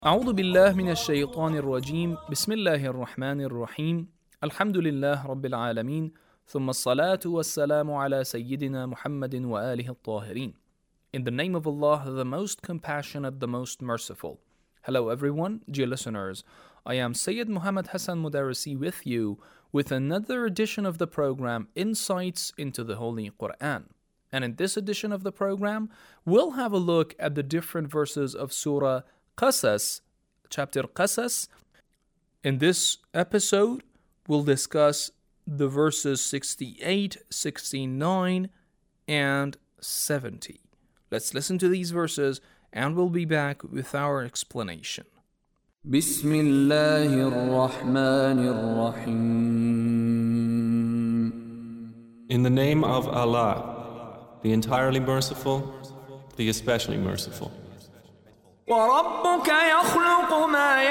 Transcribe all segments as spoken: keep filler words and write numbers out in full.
أعوذ بالله من الشيطان الرجيم بسم الله الرحمن الرحيم الحمد لله رب العالمين ثم الصلاة والسلام على سيدنا محمد وآله الطاهرين. In the name of Allah, the most compassionate, the most merciful. Hello everyone, dear listeners. I am Sayyid Muhammad Hassan Mudarrisi with you with another edition of the program Insights into the Holy Quran. And in this edition of the program, we'll have a look at the different verses of Surah Qasas, chapter Qasas. In this episode, we'll discuss the verses sixty-eight, sixty-nine, and seventy. Let's listen to these verses and we'll be back with our explanation. Bismillahir-Rahmanir-Rahim. In the name of Allah, the entirely merciful, the especially merciful. وَرَبُّكَ يَخْلُقُ مَا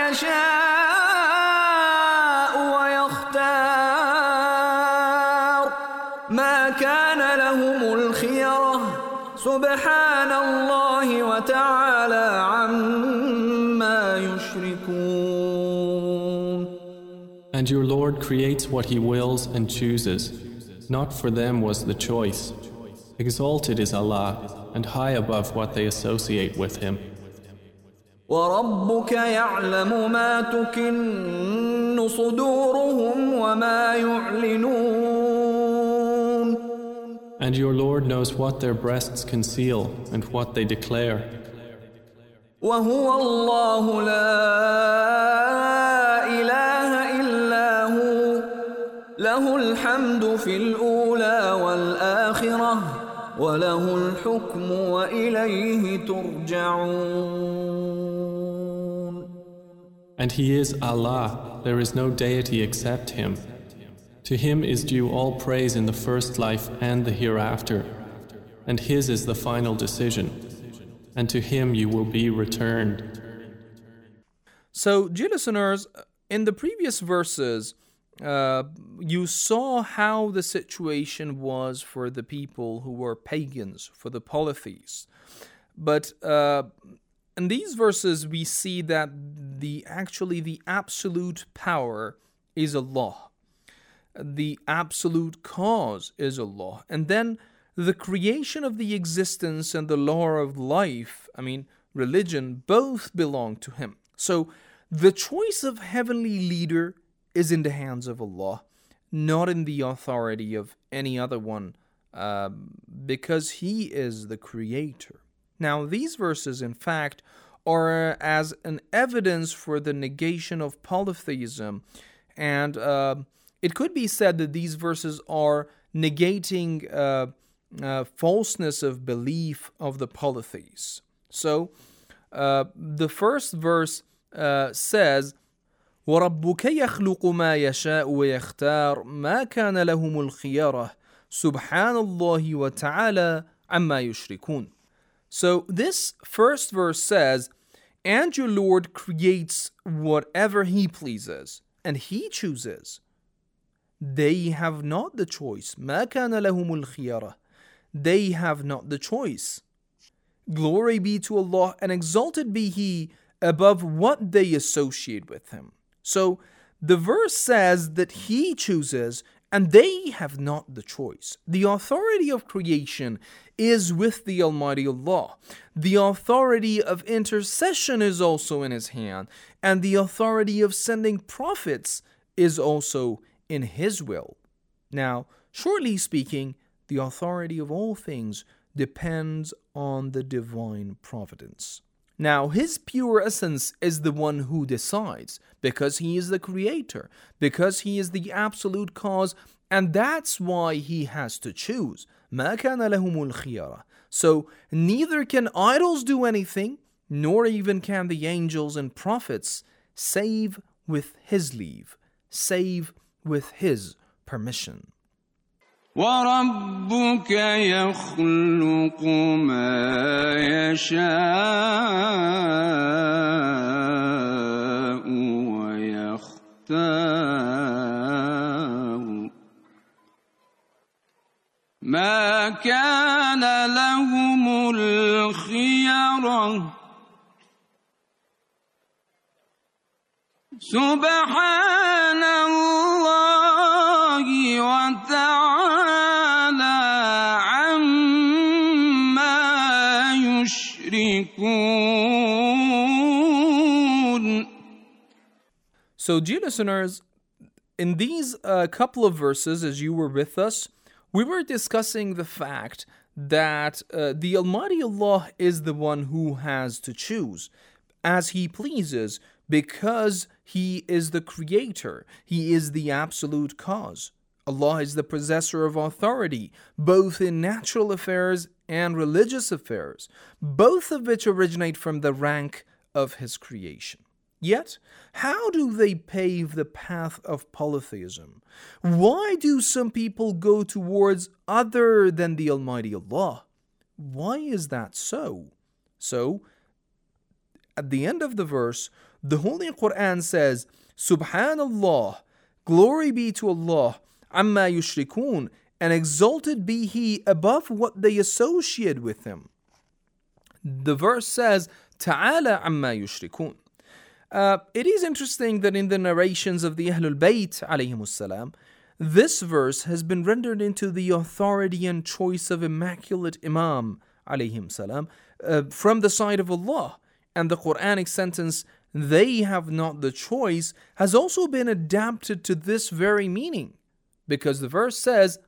يَشَاءُ وَيَخْتَارُ مَا كَانَ لَهُمُ الْخِيَرَةُ سُبْحَانَ اللَّهِ وَتَعَالَى عَمَّا يُشْرِكُونَ. And your Lord creates what He wills and chooses. Not for them was the choice. Exalted is Allah, and high above what they associate with Him. وَرَبُّكَ يَعْلَمُ مَا تُكِنُّ صُدُورُهُمْ وَمَا يُعْلِنُونَ. And your Lord knows what their breasts conceal and what they declare. وَهُوَ اللَّهُ لَا إِلَهَ إِلَّا هُوَ لَهُ الْحَمْدُ فِي الْأُولَى وَالْآخِرَةِ وَلَهُ الْحُكْمُ وَإِلَيْهِ تُرْجَعُونَ. And He is Allah, there is no deity except Him. To Him is due all praise in the first life and the hereafter, and His is the final decision, and to Him you will be returned. So, dear listeners, in the previous verses, uh, you saw how the situation was for the people who were pagans, for the polytheists. But uh, in these verses, we see that the actually the absolute power is Allah. The absolute cause is Allah. And then the creation of the existence and the law of life, I mean, religion, both belong to Him. So the choice of heavenly leader is in the hands of Allah, not in the authority of any other one, uh, because He is the creator. Now, these verses, in fact, are as an evidence for the negation of polytheism, and uh, it could be said that these verses are negating uh, uh, falseness of belief of the polytheists. So, uh, the first verse uh, says, وَرَبُّكَ يَخْلُقُ مَا يَشَاءُ وَيَخْتَارُ مَا كَانَ لَهُمُ الْخِيَرَةُ سُبْحَانَ اللَّهِ وَتَعَالَى عَمَّا يُشْرِكُونَ. So this first verse says, and your Lord creates whatever He pleases, and He chooses. They have not the choice. مَا كَانَ لَهُمُ الْخِيَرَةُ. They have not the choice. Glory be to Allah, and exalted be He above what they associate with Him. So the verse says that He chooses and they have not the choice. The authority of creation is with the Almighty Allah. The authority of intercession is also in His hand. And the authority of sending prophets is also in His will. Now, shortly speaking, the authority of all things depends on the divine providence. Now, His pure essence is the one who decides, because He is the creator, because He is the absolute cause, and that's why He has to choose. مَا كَانَ لَهُمُ الْخِيَرَةُ. So, neither can idols do anything, nor even can the angels and prophets, save with His leave, save with His permission. وَرَبُّكَ يَخْلُقُ مَا يَشَاءُ وَيَخْتَارُ مَا كَانَ لَهُمُ الْخِيَرَةُ سبحان الله وتعالى عما يشركون. So, dear listeners, in these uh, couple of verses, as you were with us, we were discussing the fact that uh, the Almighty Allah is the one who has to choose as He pleases, because He is the Creator. He is the absolute cause. Allah is the possessor of authority, both in natural affairs and religious affairs, both of which originate from the rank of His creation. Yet, how do they pave the path of polytheism? Why do some people go towards other than the Almighty Allah? Why is that so? So, at the end of the verse, the Holy Quran says, Subhanallah, glory be to Allah, amma yushrikun, and exalted be He above what they associate with Him. The verse says, Ta'ala amma yushrikun. Uh, it is interesting that in the narrations of the Ahlul Bayt, alayhimus salam, this verse has been rendered into the authority and choice of Immaculate Imam, alayhim salam, uh, from the side of Allah. And the Quranic sentence, they have not the choice, has also been adapted to this very meaning. Because the verse says,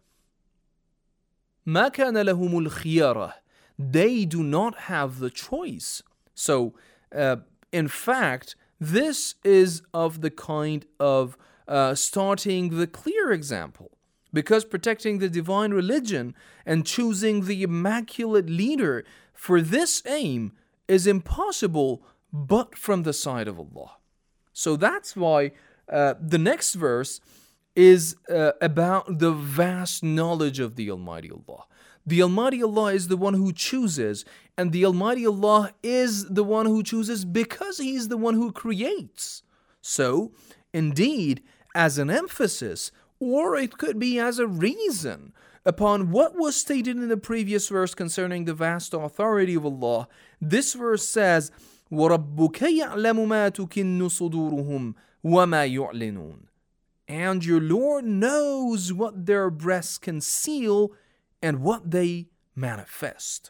مَا كَانَ لَهُمُ الْخِيَارَةِ, they do not have the choice. So, uh, in fact, this is of the kind of uh, starting the clear example, because protecting the divine religion and choosing the immaculate leader for this aim is impossible but from the side of Allah. So that's why uh, the next verse is uh, about the vast knowledge of the Almighty Allah. The Almighty Allah is the one who chooses, and the Almighty Allah is the one who chooses because He is the one who creates. So, indeed, as an emphasis, or it could be as a reason, upon what was stated in the previous verse concerning the vast authority of Allah, this verse says, وَرَبُّكَ يَعْلَمُ مَا تُكِنُّ صُدُورُهُمْ وَمَا يُعْلِنُونَ. And your Lord knows what their breasts conceal and what they manifest.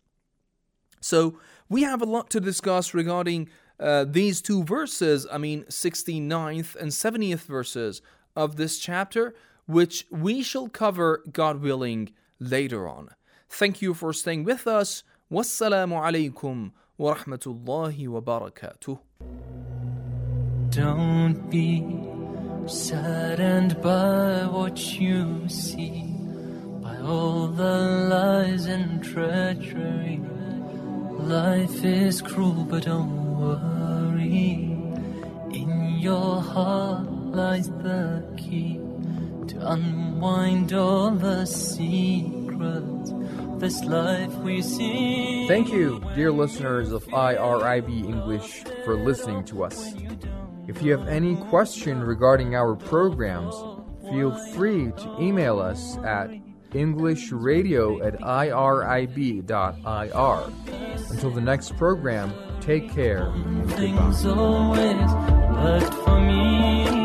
So, we have a lot to discuss regarding uh, these two verses, I mean sixty-ninth and seventieth verses of this chapter, which we shall cover, God willing, later on. Thank you for staying with us. Wassalamu alaikum wa rahmatullahi wa barakatuh. Don't be saddened by what you see, by all the lies and treachery. Life is cruel, but don't worry. In your heart lies the key to unwind all the secrets of this life we see. Thank you, dear listeners of I R I B English, for listening to us. If you have any question regarding our programs, feel free to email us at englishradio at irib dot I R. Until the next program, take care. Things always worked for me.